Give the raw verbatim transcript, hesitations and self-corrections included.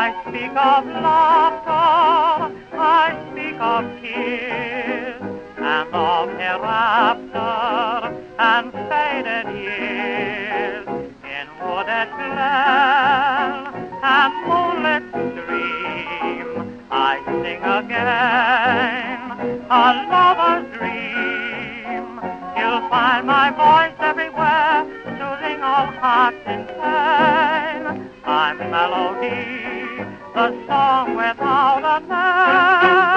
I speak of laughter, I speak of tears, and of hereafter and faded years. In wooded glen and moonlit stream, I sing again a lover's dream. You'll find my voice everywhere, soothing all hearts in pain. I'm melody, the song without a name.